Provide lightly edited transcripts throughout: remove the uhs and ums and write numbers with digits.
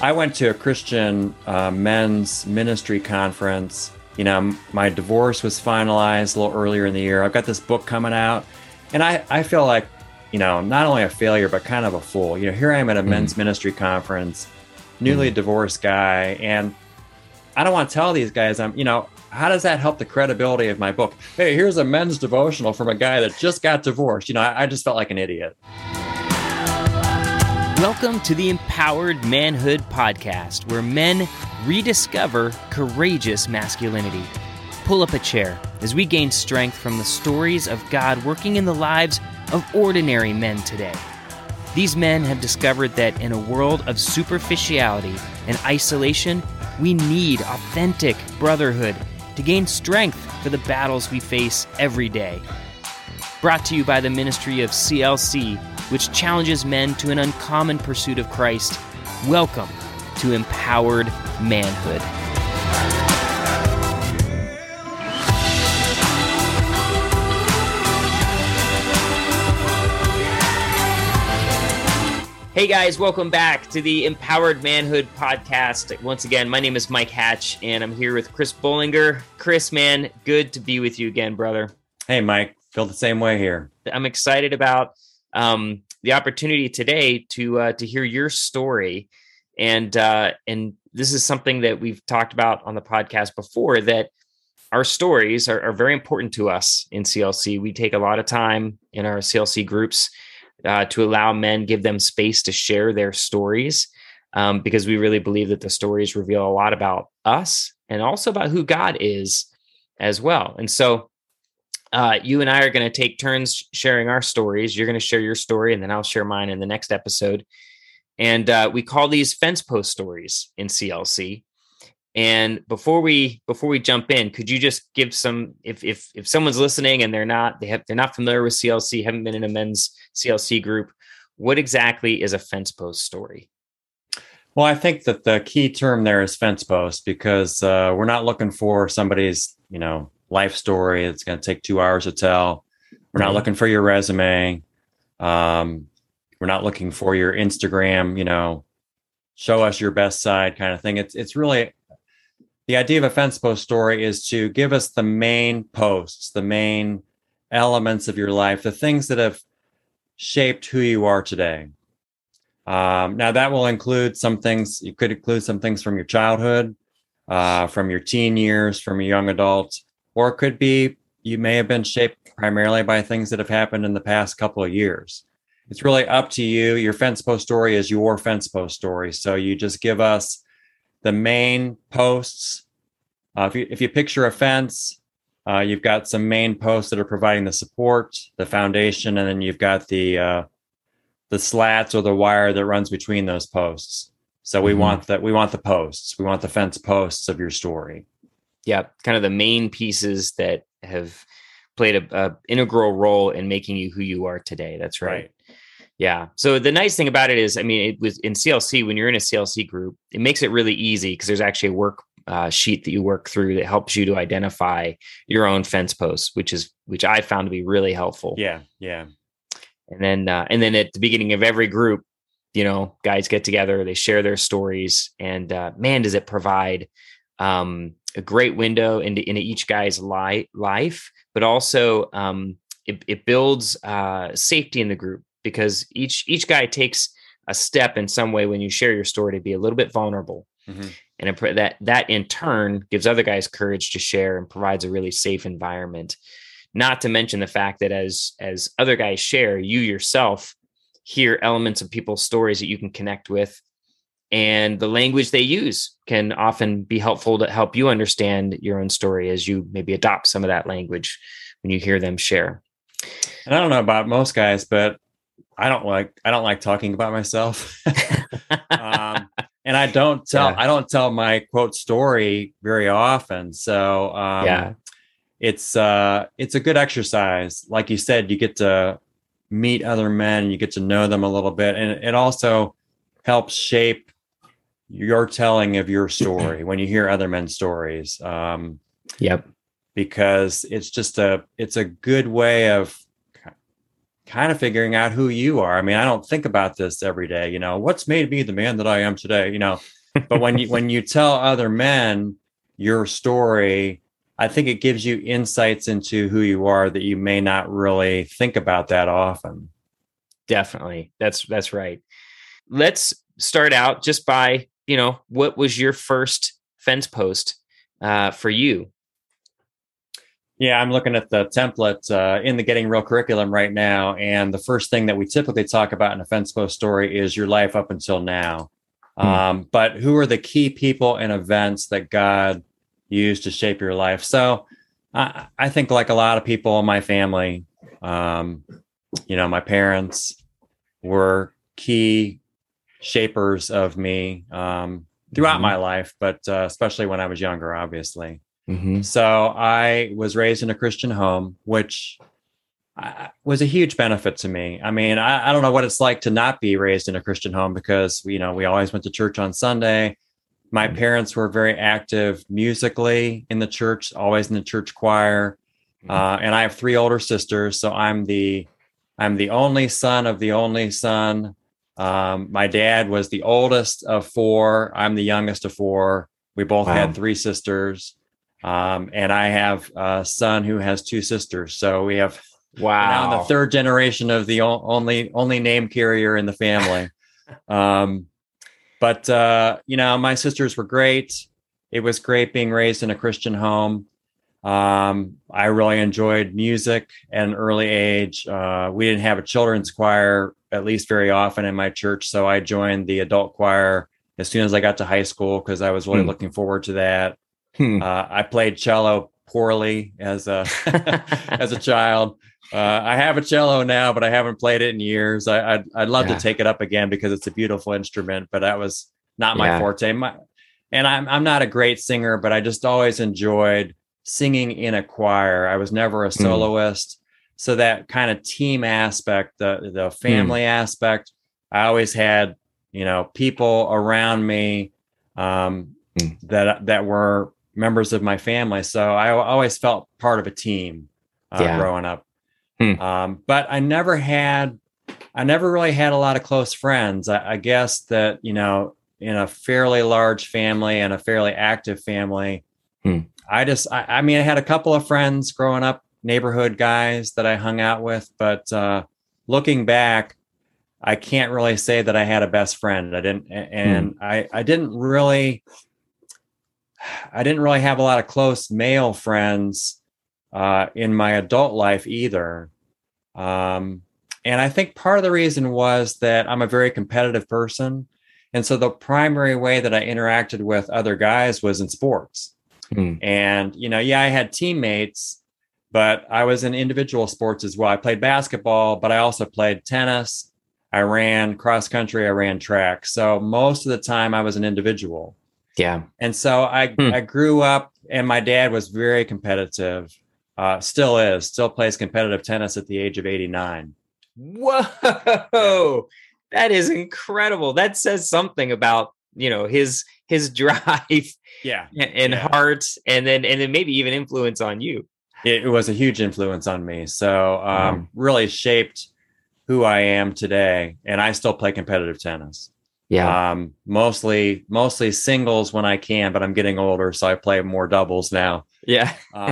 I went to a Christian men's ministry conference. My divorce was finalized a little earlier in the year. I've got this book coming out, and I feel like, not only a failure, but kind of a fool. Here I am at a men's ministry conference, newly divorced guy, and I don't want to tell these guys how does that help the credibility of my book? Hey, here's a men's devotional from a guy that just got divorced. I just felt like an idiot. Welcome to the Empowered Manhood Podcast, where men rediscover courageous masculinity. Pull up a chair as we gain strength from the stories of God working in the lives of ordinary men today. These men have discovered that in a world of superficiality and isolation, we need authentic brotherhood to gain strength for the battles we face every day. Brought to you by the ministry of CLC, which challenges men to an uncommon pursuit of Christ. Welcome to Empowered Manhood. Hey guys, welcome back to the Empowered Manhood Podcast. Once again, my name is Mike Hatch, and I'm here with Chris Bollinger. Chris, man, good to be with you again, brother. Hey, Mike, feel the same way here. I'm excited about the opportunity today to hear your story, and this is something that we've talked about on the podcast before. That our stories are very important to us in CLC. We take a lot of time in our CLC groups to allow men, give them space to share their stories, because we really believe that the stories reveal a lot about us and also about who God is as well. And so you and I are going to take turns sharing our stories. You're going to share your story, and then I'll share mine in the next episode. And we call these fence post stories in CLC. And before we jump in, could you just give some, if someone's listening and they're not familiar with CLC, haven't been in a men's CLC group, what exactly is a fence post story? Well, I think that the key term there is fence post, because we're not looking for somebody's, life story. It's going to take 2 hours to tell. We're not looking for your resume. We're not looking for your Instagram, show us your best side kind of thing. It's really, the idea of a fence post story is to give us the main posts, the main elements of your life, the things that have shaped who you are today. Now that will include some things. You could include some things from your childhood, from your teen years, from your young adult. Or it could be you may have been shaped primarily by things that have happened in the past couple of years. It's really up to you. Your fence post story is your fence post story. So you just give us the main posts. If you picture a fence, you've got some main posts that are providing the support, the foundation, and then you've got the slats or the wire that runs between those posts. So we want the posts. We want the fence posts of your story. Yeah, kind of the main pieces that have played a integral role in making you who you are today. That's right. Yeah. So the nice thing about it is, it was in CLC, when you're in a CLC group, it makes it really easy because there's actually a work sheet that you work through that helps you to identify your own fence posts, which I found to be really helpful. Yeah. And then at the beginning of every group, guys get together, they share their stories, and man, does it provide a great window into each guy's life, but also it builds safety in the group, because each guy takes a step in some way when you share your story to be a little bit vulnerable. Mm-hmm. And that in turn gives other guys courage to share and provides a really safe environment. Not to mention the fact that as other guys share, you yourself hear elements of people's stories that you can connect with, and the language they use can often be helpful to help you understand your own story as you maybe adopt some of that language when you hear them share. And I don't know about most guys, but I don't like talking about myself. And I don't tell my quote story very often. So it's a good exercise. Like you said, you get to meet other men, you get to know them a little bit, and it also helps shape your telling of your story when you hear other men's stories. Yep. Because it's a good way of kind of figuring out who you are. I mean, I don't think about this every day, what's made me the man that I am today, but when you tell other men your story, I think it gives you insights into who you are that you may not really think about that often. Definitely. That's right. Let's start out just by, what was your first fence post for you? Yeah, I'm looking at the template in the Getting Real curriculum right now. And the first thing that we typically talk about in a fence post story is your life up until now. But who are the key people and events that God used to shape your life? So I think, like a lot of people in my family, my parents were key shapers of me throughout my life, but especially when I was younger, obviously. So I was raised in a Christian home, which was a huge benefit to me. I mean, I don't know what it's like to not be raised in a Christian home, because, we always went to church on Sunday. My parents were very active musically in the church, always in the church choir. And I have 3 older sisters. So I'm the only son of the only son. My dad was the oldest of 4. I'm the youngest of 4. We both had 3 sisters. And I have a son who has 2 sisters. So we have now the 3rd generation of the only name carrier in the family. But my sisters were great. It was great being raised in a Christian home. I really enjoyed music at an early age. We didn't have a children's choir, at least very often in my church. So I joined the adult choir as soon as I got to high school, because I was really looking forward to that. I played cello poorly as a as a child. I have a cello now, but I haven't played it in years. I'd love to take it up again, because it's a beautiful instrument, but that was not my forte. And I'm not a great singer, but I just always enjoyed singing in a choir. I was never a soloist. So that kind of team aspect, the family aspect, I always had, people around me that were members of my family. So I always felt part of a team growing up. But I never really had a lot of close friends. I guess that, in a fairly large family and a fairly active family, I had a couple of friends growing up, neighborhood guys that I hung out with. But looking back, I can't really say that I had a best friend. I didn't really have a lot of close male friends in my adult life either. And I think part of the reason was that I'm a very competitive person. And so the primary way that I interacted with other guys was in sports. And, I had teammates, but I was in individual sports as well. I played basketball, but I also played tennis. I ran cross country. I ran track. So most of the time I was an individual. Yeah. And so I grew up, and my dad was very competitive, still plays competitive tennis at the age of 89. Whoa, that is incredible. That says something about, his drive and heart, and then maybe even influence on you. It was a huge influence on me. So really shaped who I am today. And I still play competitive tennis. Yeah. Mostly singles when I can, but I'm getting older, so I play more doubles now. Yeah.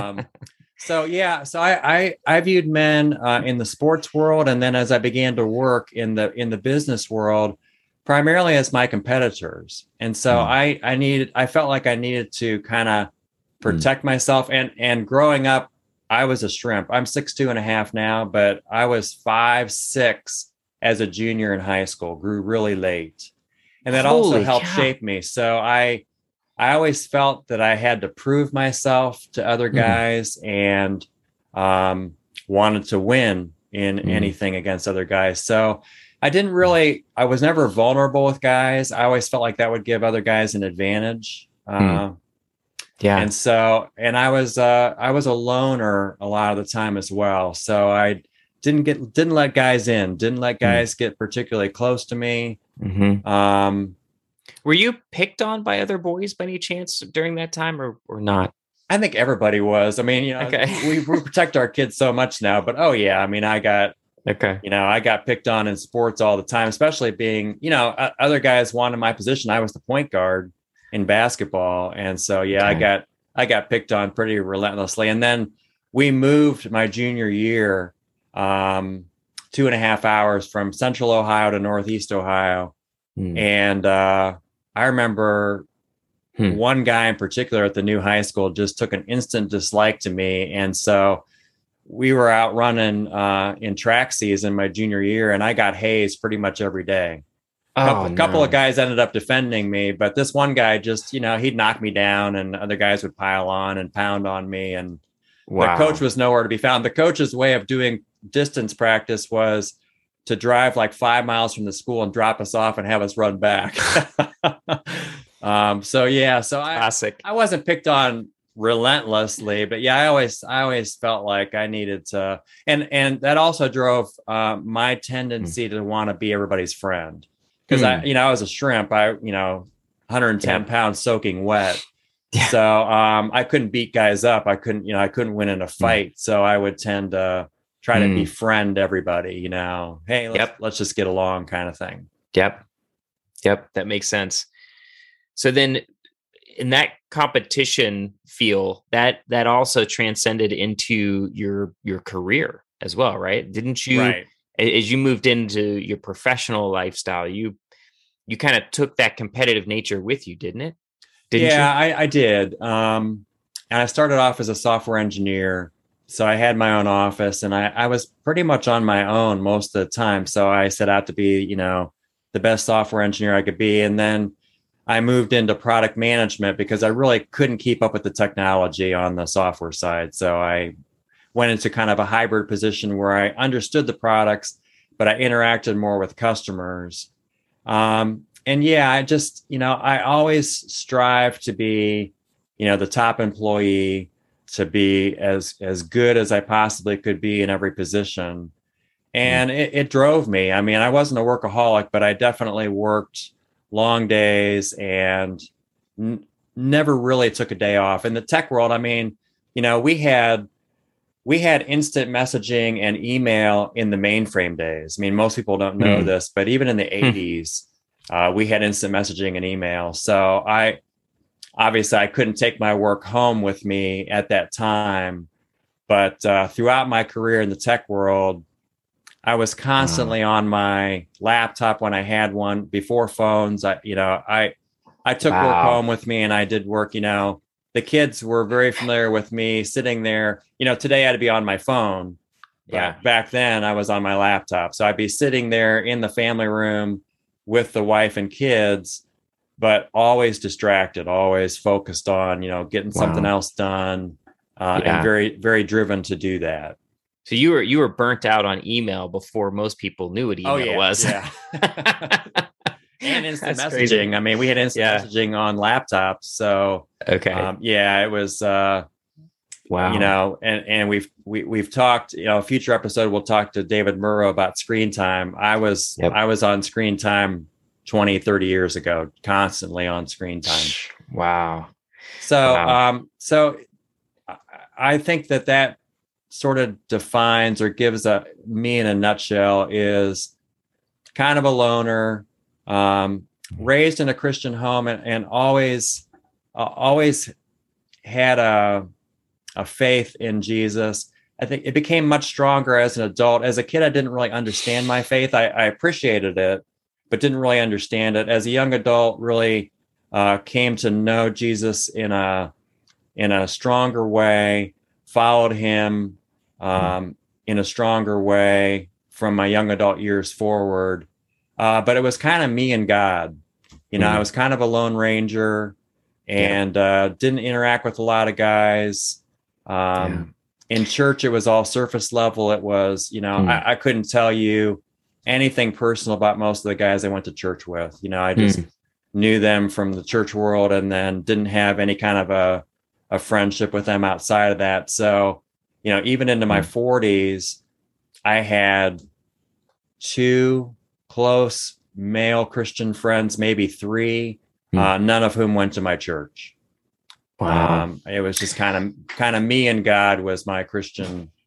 So I viewed men in the sports world, and then as I began to work in the business world, primarily as my competitors. And so I felt like I needed to kind of protect myself. And growing up, I was a shrimp. I'm 6'2.5" now, but I was 5'6" as a junior in high school. Grew really late. And that also helped shape me. So I always felt that I had to prove myself to other guys and wanted to win in anything against other guys. So I was never vulnerable with guys. I always felt like that would give other guys an advantage. And I was a loner a lot of the time as well. So I didn't let guys in, didn't let guys get particularly close to me. Were you picked on by other boys by any chance during that time or not? I think everybody was. I mean, we protect our kids so much now, but I got Okay. I got picked on in sports all the time, especially being, other guys wanted my position. I was the point guard in basketball. And so, yeah, Okay. I got picked on pretty relentlessly. And then we moved my junior year, 2.5 hours from central Ohio to Northeast Ohio. Hmm. And I remember Hmm. one guy in particular at the new high school just took an instant dislike to me. And so we were out running in track season my junior year, and I got hazed pretty much every day. Oh Couple of no. guys ended up defending me, but this one guy just, he'd knock me down, and other guys would pile on and pound on me. And the coach Wow. was nowhere to be found. The coach's way of doing distance practice was to drive like 5 miles from the school and drop us off and have us run back. So yeah, so Classic. I wasn't picked on relentlessly, but yeah, I always felt like I needed to, and that also drove my Hmm. tendency to want to be everybody's friend, because Hmm. I was a shrimp. 110 Yeah. pounds soaking wet. Yeah. So I couldn't beat guys up. I couldn't win in a Hmm. fight. So I would tend to try to Hmm. befriend everybody, hey, Yep. let's just get along kind of thing. Yep. Yep. That makes sense. So then in that competition feel, that also transcended into your career as well, right? Didn't you, Right. as you moved into your professional lifestyle, you kind of took that competitive nature with you, didn't it? Didn't you? Yeah, I did. And I started off as a software engineer. So I had my own office, and I was pretty much on my own most of the time. So I set out to be, the best software engineer I could be. And then I moved into product management because I really couldn't keep up with the technology on the software side. So I went into kind of a hybrid position where I understood the products, but I interacted more with customers. And yeah, I just, I always strive to be, the top employee, to be as good as I possibly could be in every position. Mm. And it drove me. I mean, I wasn't a workaholic, but I definitely worked long days and n- never really took a day off. In the tech world, I mean, we had instant messaging and email in the mainframe days. I mean, most people don't know Hmm. this, but even in the Hmm. 80s, we had instant messaging and email. So obviously I couldn't take my work home with me at that time. But throughout my career in the tech world, I was Wow. constantly on my laptop when I had one before phones. I took work Wow. home with me, and I did work. The kids were very familiar with me sitting there. Today I'd be on my phone, Yeah. but back then I was on my laptop. So I'd be sitting there in the family room with the wife and kids, but always distracted, always focused on, getting something Wow. else done, and Yeah. very, very driven to do that. So you were burnt out on email before most people knew what Oh email yeah, was. yeah. And instant That's crazy. messaging. I mean, we had instant Yeah. messaging on laptops. So Okay. yeah, it was Wow. and we've talked, a future episode we'll talk to David Murrow about screen time. I was Yep. I was on screen time 20, 30 years ago, constantly on screen time. Wow. So Wow. I think that sort of defines or gives me in a nutshell is kind of a loner, raised in a Christian home, and always had a faith in Jesus. I think it became much stronger as an adult. As a kid, I didn't really understand my faith. I appreciated it, but didn't really understand it. As a young adult, really came to know Jesus in a stronger way, followed him in a stronger way from my young adult years forward. But it was kind of me and God. I Mm. was kind of a lone ranger, Yeah. and didn't interact with a lot of guys. Yeah. In church, it was all surface level. It was, Mm. I couldn't tell you anything personal about most of the guys I went to church with. I just Mm. knew them from the church world, and then didn't have any kind of a friendship with them outside of that. So, even into my Mm. 40s, I had two close male Christian friends, maybe three, Mm. none of whom went to my church. Wow. It was just kind of me and God was my Christian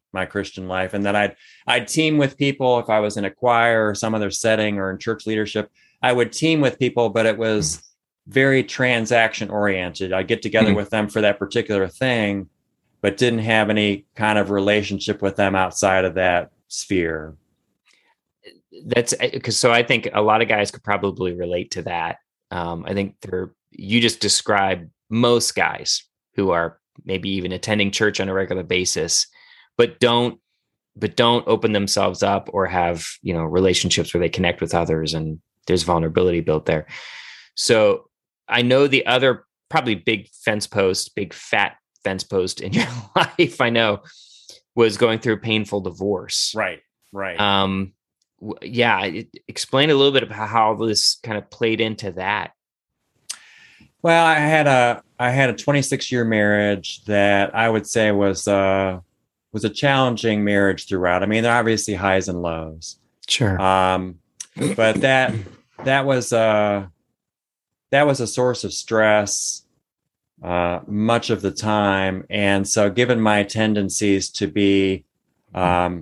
my Christian life, and that I'd team with people if I was in a choir or some other setting or in church leadership. I would team with people, but it was very transaction oriented. I'd get together with them for that particular thing, but didn't have any kind of relationship with them outside of that sphere. That's because, so I think a lot of guys could probably relate to that. I think you just described most guys who are maybe even attending church on a regular basis, but don't open themselves up or have, relationships where they connect with others, and there's vulnerability built there. So I know the other probably big fat fence post in your life, I know, was going through a painful divorce. Right. Explain a little bit about how this kind of played into that. Well, I had a 26-year marriage that I would say was a challenging marriage throughout. I mean, there are obviously highs and lows. Sure. But that was a source of stress much of the time. And so given my tendencies to be, borderline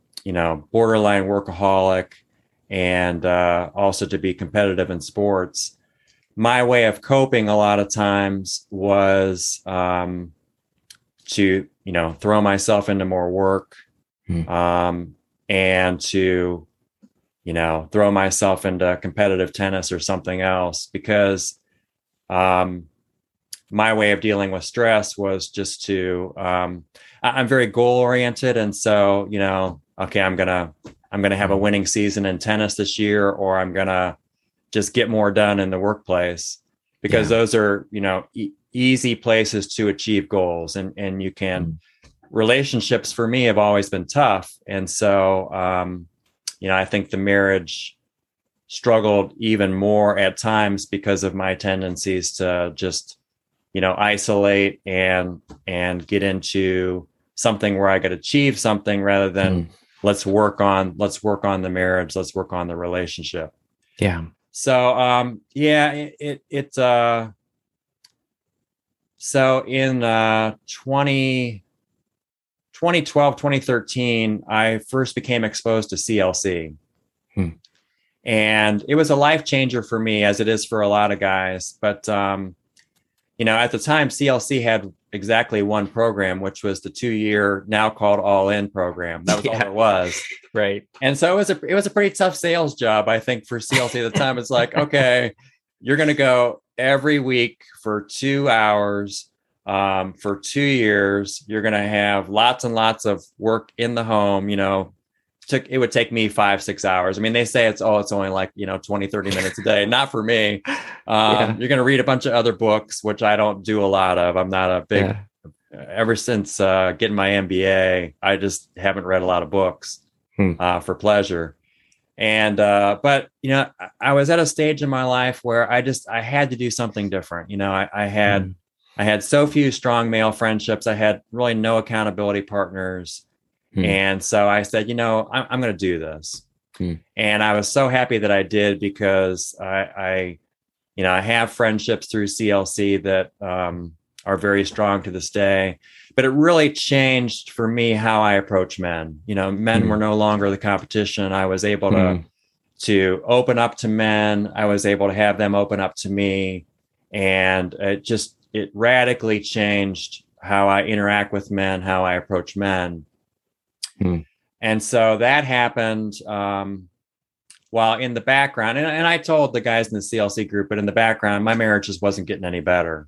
workaholic and also to be competitive in sports, my way of coping a lot of times was to, throw myself into more work and to, throw myself into competitive tennis or something else, because my way of dealing with stress was just to, I'm very goal oriented. And so, okay, I'm going to have a winning season in tennis this year, or I'm going to just get more done in the workplace, because those are, easy places to achieve goals. And you can, relationships for me have always been tough. And so, I think the marriage struggled even more at times because of my tendencies to just, isolate and get into something where I could achieve something rather than let's work on the marriage. Let's work on the relationship. Yeah. So, so in 2012, 2013, I first became exposed to CLC. And it was a life changer for me, as it is for a lot of guys. But, at the time, CLC had exactly one program, which was the 2-year, now called All In program. That was all there was. Right. And so it was a pretty tough sales job, I think, for CLC at the time. It's like, okay, you're going to go every week for 2 hours for 2 years. You're going to have lots and lots of work in the home. It would take me 5-6 hours. I mean, they say it's only like, 20, 30 minutes a day. Not for me. You're going to read a bunch of other books, which I don't do a lot of. I'm not a big, ever since getting my MBA, I just haven't read a lot of books for pleasure. And, but, I was at a stage in my life where I had to do something different. I had so few strong male friendships. I had really no accountability partners. And so I said, I'm going to do this. And I was so happy that I did, because I have friendships through CLC that are very strong to this day. But it really changed for me how I approach men. Men were no longer the competition. I was able to open up to men. I was able to have them open up to me. And it radically changed how I interact with men, how I approach men. And so that happened while in the background. And I told the guys in the CLC group, but in the background, my marriage just wasn't getting any better.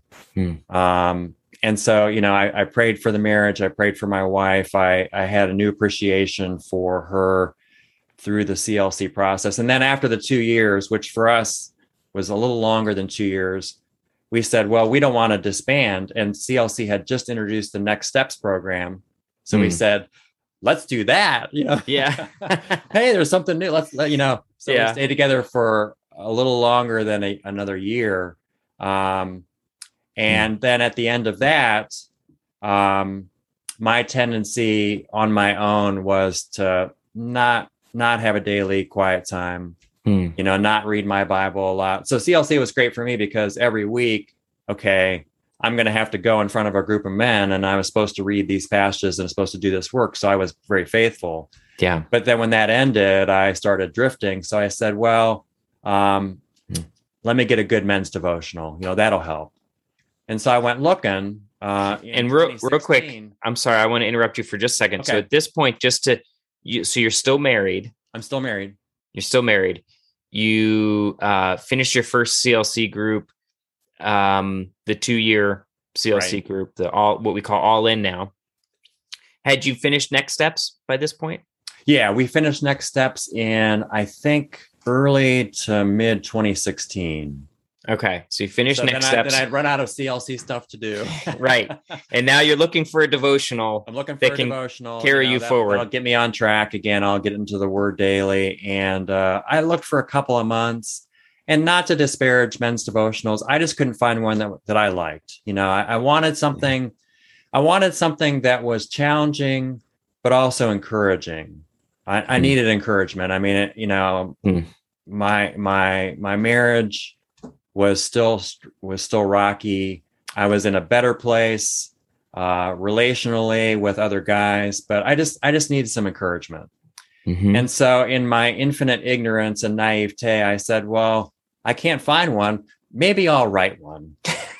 And so, I prayed for the marriage. I prayed for my wife. I had a new appreciation for her through the CLC process. And then after the 2 years, which for us was a little longer than 2 years, we said, well, we don't want to disband. And CLC had just introduced the Next Steps program. So we said, let's do that. Yeah. Hey, there's something new. So we stayed together for a little longer than another year. And then at the end of that, my tendency on my own was to not have a daily quiet time, not read my Bible a lot. So CLC was great for me because every week, okay, I'm going to have to go in front of a group of men, and I was supposed to read these passages and supposed to do this work. So I was very faithful. Yeah. But then when that ended, I started drifting. So I said, well, let me get a good men's devotional. That'll help. And so I went looking. And real quick, I'm sorry, I want to interrupt you for just a second. Okay. So at this point, so you're still married. I'm still married. You're still married. You finished your first CLC group, the 2-year CLC group, what we call All In now. Had you finished Next Steps by this point? Yeah, we finished Next Steps in, I think, early to mid 2016. Okay, so you finished Next Steps. Then I'd run out of CLC stuff to do. Right, and now you're looking for a devotional. I'm looking for a devotional carry you forward. That'll get me on track again. I'll get into the Word daily, and I looked for a couple of months. And not to disparage men's devotionals, I just couldn't find one that I liked. I wanted something. I wanted something that was challenging, but also encouraging. I needed encouragement. I mean, my marriage was still rocky. I was in a better place relationally with other guys, but I just needed some encouragement. Mm-hmm. And so in my infinite ignorance and naivete, I said, well, I can't find one. Maybe I'll write one.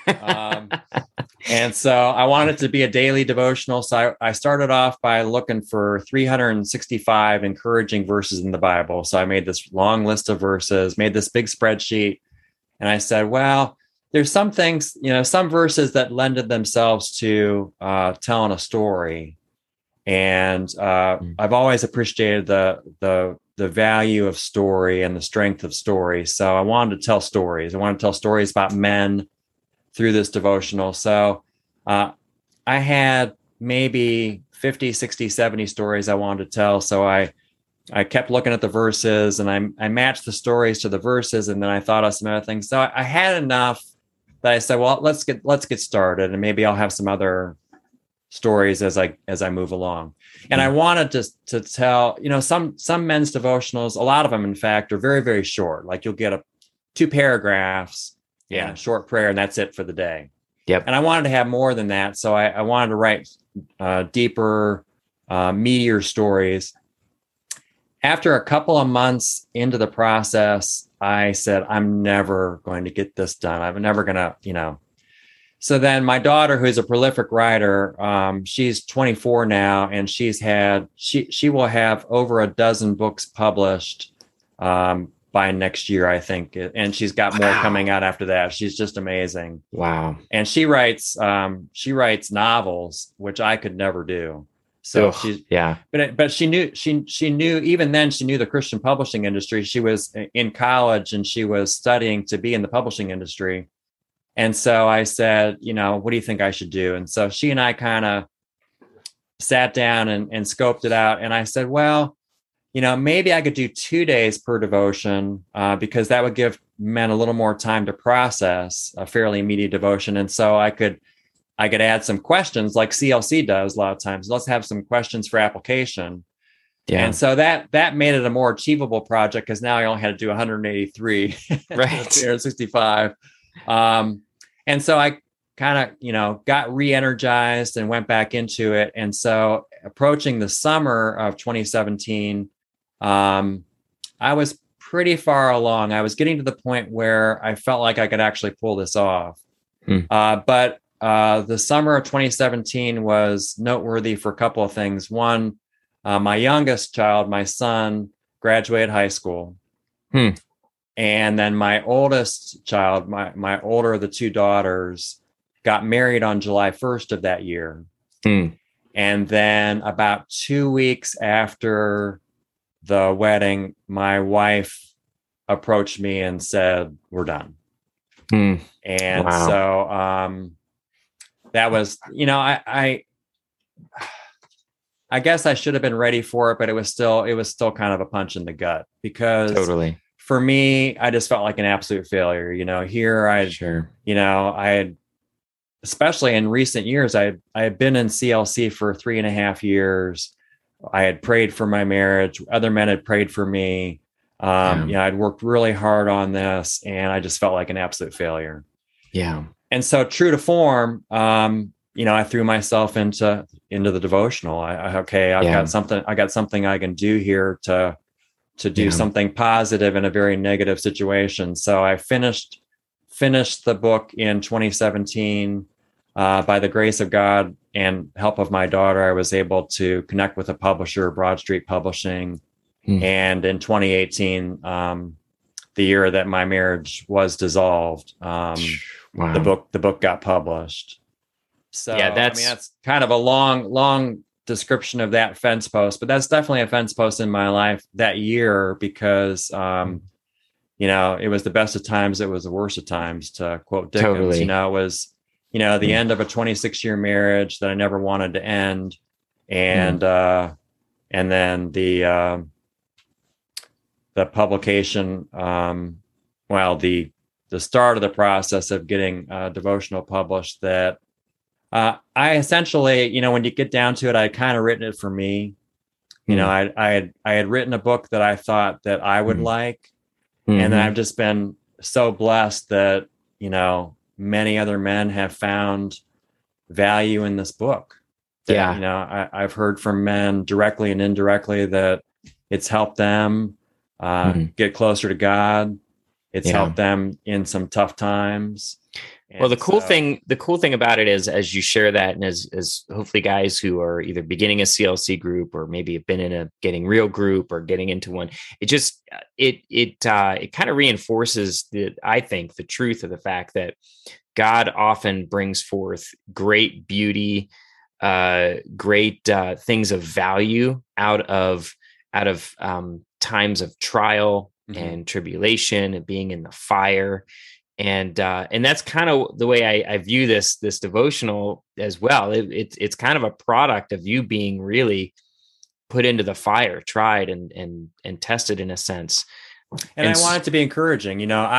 And so I wanted it to be a daily devotional. So I started off by looking for 365 encouraging verses in the Bible. So I made this long list of verses, made this big spreadsheet. And I said, well, there's some things, some verses that lended themselves to telling a story. And I've always appreciated the value of story and the strength of story. So I wanted to tell stories. I wanted to tell stories about men through this devotional. So I had maybe 50, 60, 70 stories I wanted to tell. So I kept looking at the verses, and I matched the stories to the verses, and then I thought of some other things. So I had enough that I said, well, let's get started, and maybe I'll have some other stories as I move along. And I wanted to tell, some men's devotionals, a lot of them, in fact, are very, very short. Like you'll get 2 paragraphs, short prayer, and that's it for the day. Yep. And I wanted to have more than that. So I wanted to write deeper, meatier stories. After a couple of months into the process, I said, I'm never going to get this done. I'm never going to, So then my daughter, who's a prolific writer, she's 24 now, and she will have over a dozen books published by next year, I think. And she's got more coming out after that. She's just amazing. Wow. And she writes novels, which I could never do. So but she knew even then she knew the Christian publishing industry. She was in college and she was studying to be in the publishing industry. And so I said, what do you think I should do? And so she and I kind of sat down and scoped it out. And I said, well, maybe I could do 2 days per devotion because that would give men a little more time to process a fairly meaty devotion. And so I could add some questions like CLC does a lot of times. Let's have some questions for application. Yeah. And so that made it a more achievable project because now I only had to do 183, right? 365. And so I kind of, got re-energized and went back into it. And so approaching the summer of 2017, I was pretty far along. I was getting to the point where I felt like I could actually pull this off. But the summer of 2017 was noteworthy for a couple of things. One, my youngest child, my son, graduated high school. And then my oldest child, my older of the 2 daughters, got married on July 1st of that year. And then about 2 weeks after the wedding, my wife approached me and said, we're done. And so that was, I guess I should have been ready for it, but it was still kind of a punch in the gut because totally. For me, I just felt like an absolute failure. Here I had, especially in recent years, I had been in CLC for 3.5 years. I had prayed for my marriage. Other men had prayed for me. I'd worked really hard on this, and I just felt like an absolute failure. Yeah. and so true to form, I threw myself into the devotional. I've got something I can do here to do something positive in a very negative situation. So I finished the book in 2017. By the grace of God and help of my daughter, I was able to connect with a publisher, Broad Street Publishing. And in 2018, the year that my marriage was dissolved, the book got published. So that's kind of a long description of that fence post, but that's definitely a fence post in my life that year because, it was the best of times. It was the worst of times, to quote Dickens. Totally. It was, the end of a 26-year marriage that I never wanted to end. And then the publication, the start of the process of getting devotional published that I essentially, when you get down to it, I kind of written it for me. I had written a book that I thought that I would like. And then I've just been so blessed that, many other men have found value in this book. I've heard from men directly and indirectly that it's helped them get closer to God. It's helped them in some tough times. Well, the cool thing about it is, as you share that, and as hopefully guys who are either beginning a CLC group or maybe have been in a Getting Real group or getting into one, it kind of reinforces I think the truth of the fact that God often brings forth great beauty, great things of value out of times of trial and tribulation and being in the fire. And that's kind of the way I view this devotional as well. It's kind of a product of you being really put into the fire, tried and tested in a sense. And I want it to be encouraging.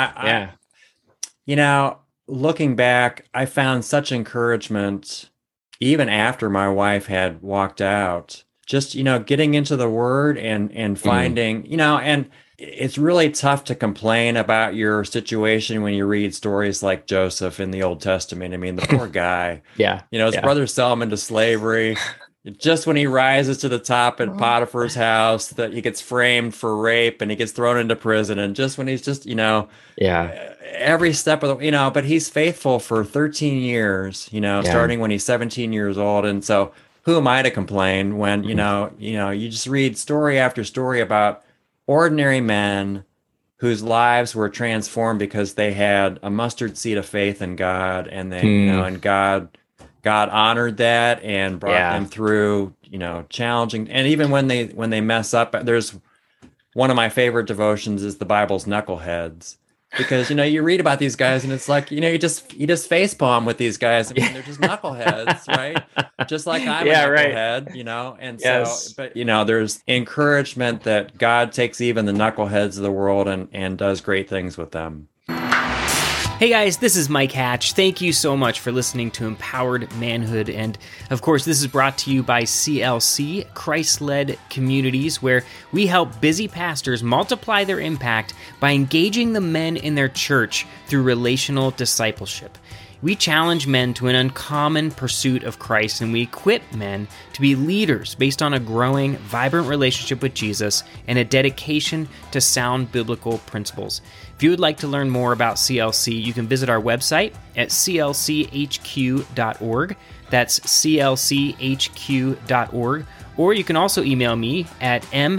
Looking back, I found such encouragement even after my wife had walked out. Just getting into the Word and finding and. It's really tough to complain about your situation when you read stories like Joseph in the Old Testament. I mean, the poor guy. His brothers sell him into slavery. Just when he rises to the top at Potiphar's house, that he gets framed for rape and he gets thrown into prison. And just when he's just, every step of the, but he's faithful for 13 years, starting when he's 17 years old. And so who am I to complain when, you just read story after story about ordinary men whose lives were transformed because they had a mustard seed of faith in God, and they, and God honored that and brought them through, challenging. And even when they mess up, there's one of my favorite devotions is the Bible's Knuckleheads, because you read about these guys and it's like you just facepalm with these guys. I mean, they're just knuckleheads, right? Just like I'm a knucklehead, And so, but there's encouragement that God takes even the knuckleheads of the world and does great things with them. Hey guys, this is Mike Hatch. Thank you so much for listening to Empowered Manhood. And of course, this is brought to you by CLC, Christ-led communities, where we help busy pastors multiply their impact by engaging the men in their church through relational discipleship. We challenge men to an uncommon pursuit of Christ, and we equip men to be leaders based on a growing, vibrant relationship with Jesus and a dedication to sound biblical principles. If you would like to learn more about CLC, you can visit our website at clchq.org. That's clchq.org. Or you can also email me at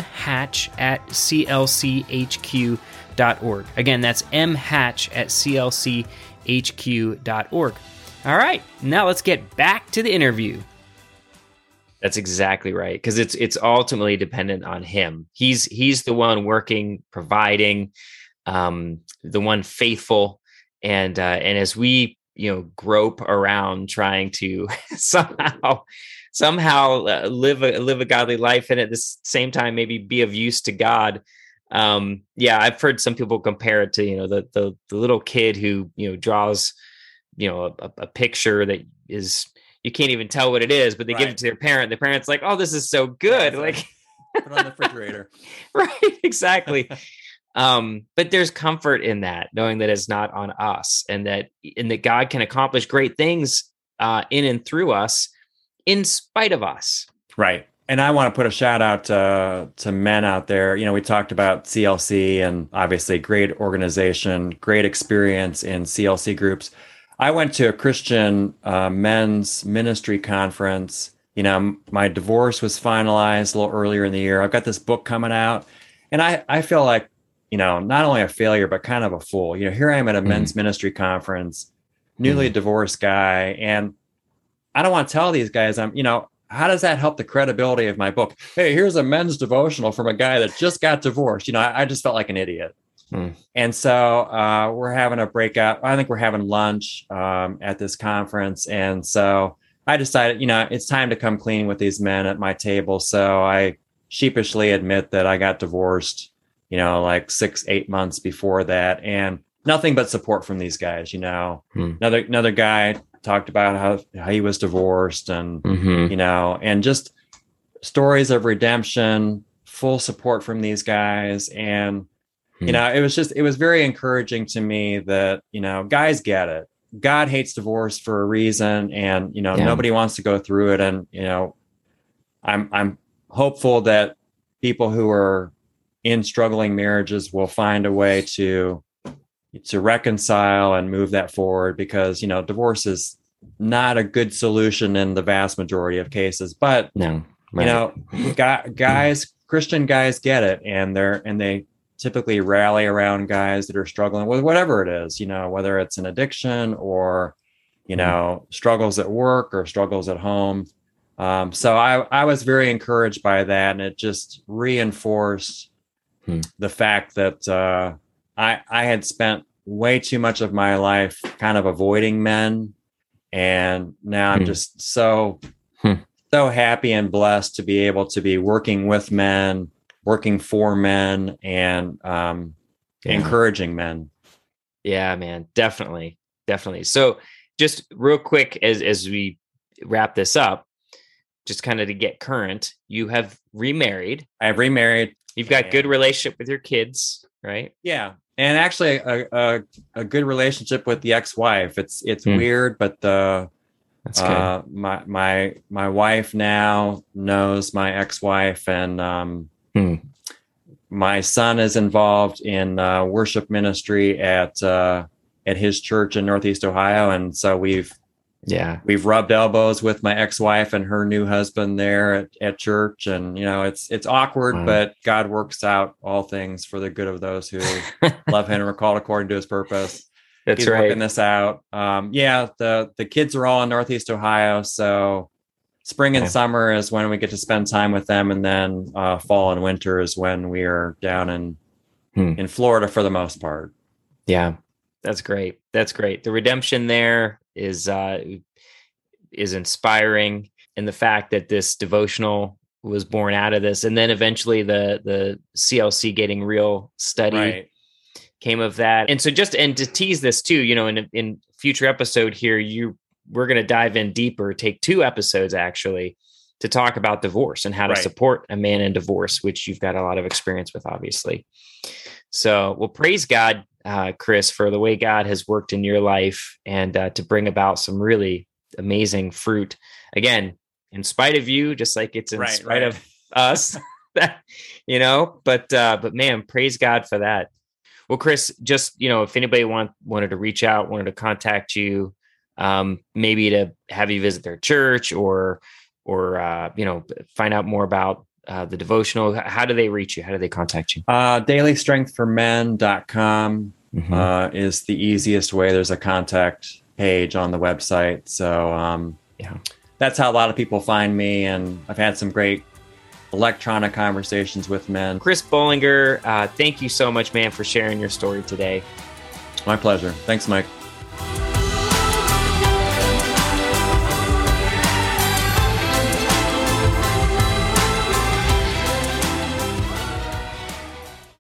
mhatch@clchq.org. Again, that's mhatch@clchq.org. All right, now let's get back to the interview. That's exactly right, because it's ultimately dependent on him. He's the one working, providing, the one faithful, and as we grope around trying to somehow live a godly life, and at the same time maybe be of use to God. I've heard some people compare it to the little kid who draws a picture that is, you can't even tell what it is, but they give it to their parent. The parent's like, "Oh, this is so good!" Like, put it on the refrigerator. Right? Exactly. But there's comfort in that, knowing that it's not on us, and that God can accomplish great things in and through us, in spite of us. Right. And I want to put a shout out to men out there. We talked about CLC, and obviously great organization, great experience in CLC groups. I went to a Christian men's ministry conference. My divorce was finalized a little earlier in the year. I've got this book coming out, and I feel like, not only a failure, but kind of a fool. Here I am at a men's ministry conference, newly divorced guy. And I don't want to tell these guys how does that help the credibility of my book? Hey, here's a men's devotional from a guy that just got divorced. I just felt like an idiot. And so we're having a breakout. I think we're having lunch at this conference. And so I decided, it's time to come clean with these men at my table. So I sheepishly admit that I got divorced, like 6-8 months before that. And nothing but support from these guys. Another guy talked about how he was divorced, and and just stories of redemption, full support from these guys. And it was very encouraging to me that guys get it. God hates divorce for a reason, and nobody wants to go through it. And I'm hopeful that people who are in struggling marriages will find a way to reconcile and move that forward, because divorce is not a good solution in the vast majority of cases. But guys, Christian guys get it, and they typically rally around guys that are struggling with whatever it is, whether it's an addiction or struggles at work or struggles at home. So I was very encouraged by that, and it just reinforced the fact that I had spent way too much of my life kind of avoiding men. And now I'm just so happy and blessed to be able to be working with men, working for men, and encouraging men. Yeah, man, definitely. So just real quick, as we wrap this up, just kind of to get current, you have remarried. I've remarried. You've got good relationship with your kids, right? Yeah. And actually a good relationship with the ex-wife. It's weird, but my wife now knows my ex-wife, and my son is involved in worship ministry at his church in Northeast Ohio, and so we've rubbed elbows with my ex-wife and her new husband there at church. And, it's awkward, but God works out all things for the good of those who love him and are called according to his purpose. He's working this out. The kids are all in Northeast Ohio. So spring and summer is when we get to spend time with them. And then fall and winter is when we are down in Florida for the most part. Yeah, that's great. The redemption there is inspiring, and the fact that this devotional was born out of this, and then eventually the CLC Getting Real study came of that. And so and to tease this too, in future episode here, we're going to dive in deeper, take 2 episodes actually to talk about divorce and how to support a man in divorce, which you've got a lot of experience with, obviously. So, well, praise God, Chris, for the way God has worked in your life, and to bring about some really amazing fruit. Again, in spite of you, just like it's in spite of us, but man, praise God for that. Well, Chris, just, if anybody wanted to reach out, wanted to contact you, maybe to have you visit their church or find out more about the devotional, how do they reach you? How do they contact you? dailystrengthformen.com is the easiest way. There's a contact page on the website. So that's how a lot of people find me. And I've had some great electronic conversations with men. Chris Bollinger, thank you so much, man, for sharing your story today. My pleasure. Thanks, Mike.